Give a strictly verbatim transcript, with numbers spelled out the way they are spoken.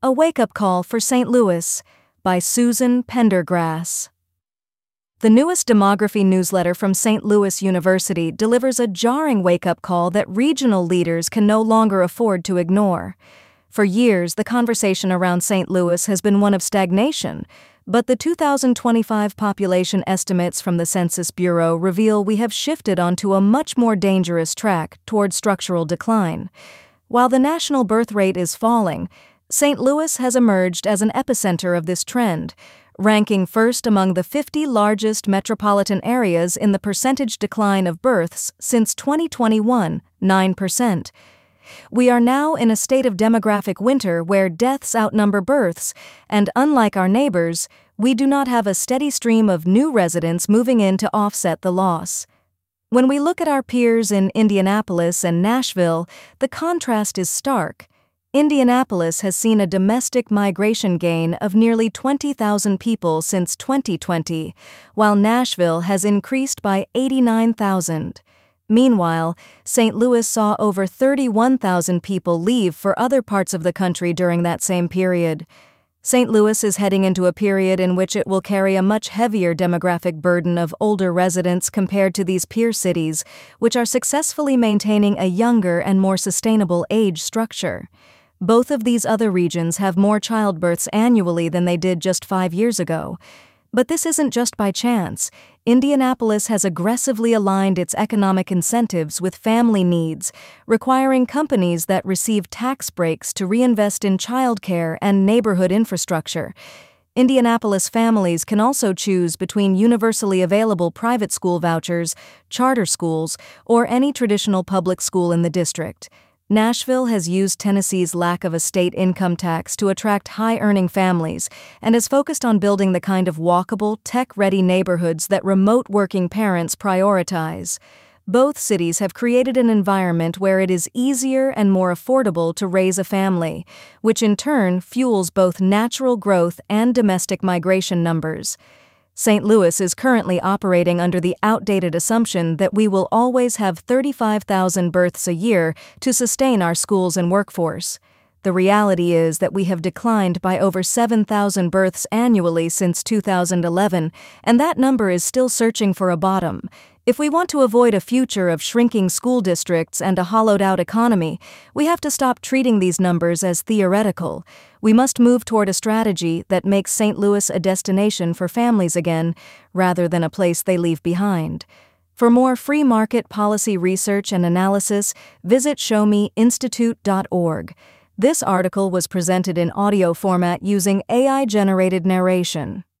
A Wake-Up Call for Saint Louis by Susan Pendergrass. The newest demography newsletter from Saint Louis University delivers a jarring wake-up call that regional leaders can no longer afford to ignore. For years, the conversation around Saint Louis has been one of stagnation, but the two thousand twenty-five population estimates from the Census Bureau reveal we have shifted onto a much more dangerous track toward structural decline. While the national birth rate is falling, Saint Louis has emerged as an epicenter of this trend, ranking first among the fifty largest metropolitan areas in the percentage decline of births since twenty twenty-one, nine percent. We are now in a state of demographic winter where deaths outnumber births, and unlike our neighbors, we do not have a steady stream of new residents moving in to offset the loss. When we look at our peers in Indianapolis and Nashville, the contrast is stark. Indianapolis has seen a domestic migration gain of nearly twenty thousand people since twenty twenty, while Nashville has increased by eighty-nine thousand. Meanwhile, Saint Louis saw over thirty-one thousand people leave for other parts of the country during that same period. Saint Louis is heading into a period in which it will carry a much heavier demographic burden of older residents compared to these peer cities, which are successfully maintaining a younger and more sustainable age structure. Both of these other regions have more childbirths annually than they did just five years ago. But this isn't just by chance. Indianapolis has aggressively aligned its economic incentives with family needs, requiring companies that receive tax breaks to reinvest in childcare and neighborhood infrastructure. Indianapolis families can also choose between universally available private school vouchers, charter schools, or any traditional public school in the district. Nashville has used Tennessee's lack of a state income tax to attract high-earning families and is focused on building the kind of walkable, tech-ready neighborhoods that remote working parents prioritize. Both cities have created an environment where it is easier and more affordable to raise a family, which in turn fuels both natural growth and domestic migration numbers. Saint Louis is currently operating under the outdated assumption that we will always have thirty-five thousand births a year to sustain our schools and workforce. The reality is that we have declined by over seven thousand births annually since two thousand eleven, and that number is still searching for a bottom. If we want to avoid a future of shrinking school districts and a hollowed-out economy, we have to stop treating these numbers as theoretical. We must move toward a strategy that makes Saint Louis a destination for families again, rather than a place they leave behind. For more free market policy research and analysis, visit show me institute dot org. This article was presented in audio format using A I-generated narration.